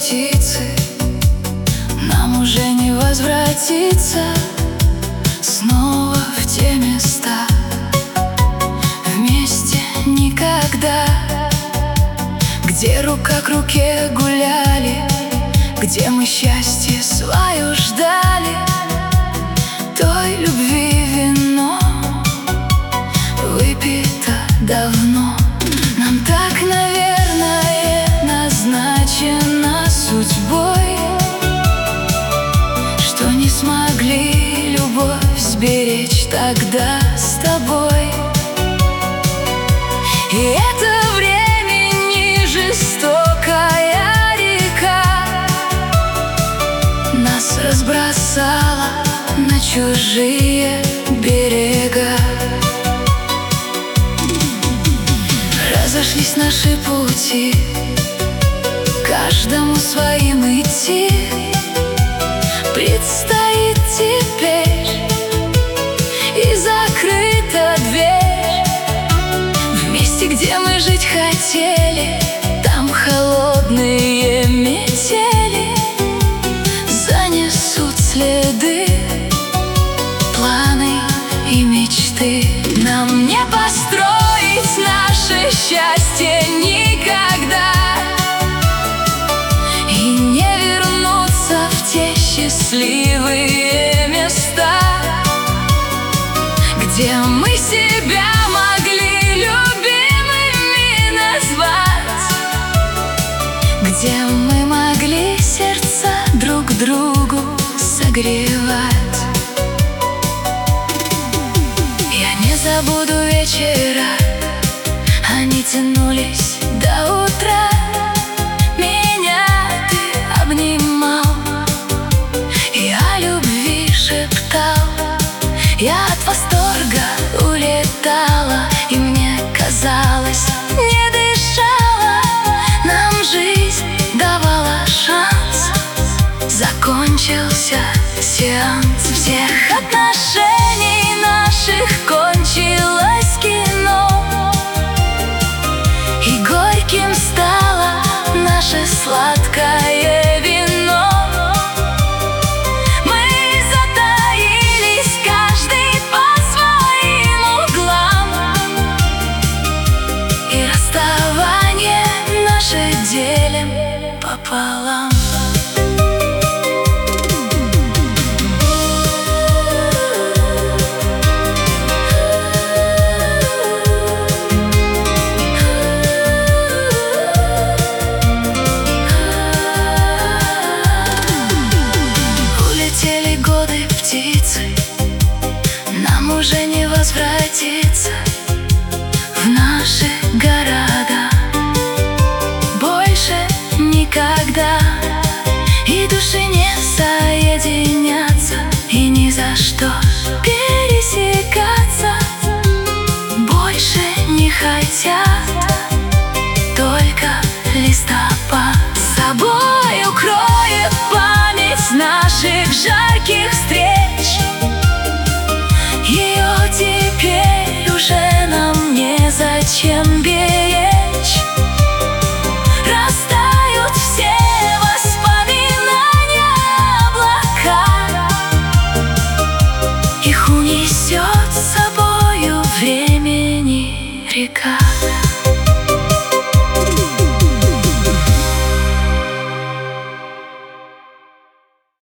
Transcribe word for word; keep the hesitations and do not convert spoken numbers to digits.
птицы, нам уже не возвратиться снова в те места. Вместе никогда, где рука к руке гуляли, где мы счастье свое ждали. Той любви вино выпито давно. Нам так, наверное, назначено судьбой, что не смогли любовь сберечь тогда с тобой. И это времени жестокая река нас разбросала на чужие берега. Разошлись наши пути, каждому своим идти. Предстоит теперь, и закрыта дверь. В месте, где мы жить хотели, там холодные метели занесут следы, планы и мечты. Нам не построить наше счастье никогда, и не вернуться в те счастливые места, где мы себя могли любимыми назвать, где мы могли сердца друг другу согревать. Я не забуду вечера, они тянулись до утра. Меня ты обнимал и о любви шептал. Я от восторга улетала, и мне казалось, не дышала. Нам жизнь давала шанс, закончился сеанс всех отношений наших, кончилось кино, и горьким стало наше сладкое вино. Мы затаились, каждый по своим углам, и расставание наше делим пополам. Нам уже не возвратиться в наши города больше никогда, и души не соединяться, и ни за что пересекаться больше не хотят, только листопад с собой укроет память наших жарких встреч. Ее теперь уже нам незачем беречь. Растают все воспоминания облака, их унесет с собою времени река.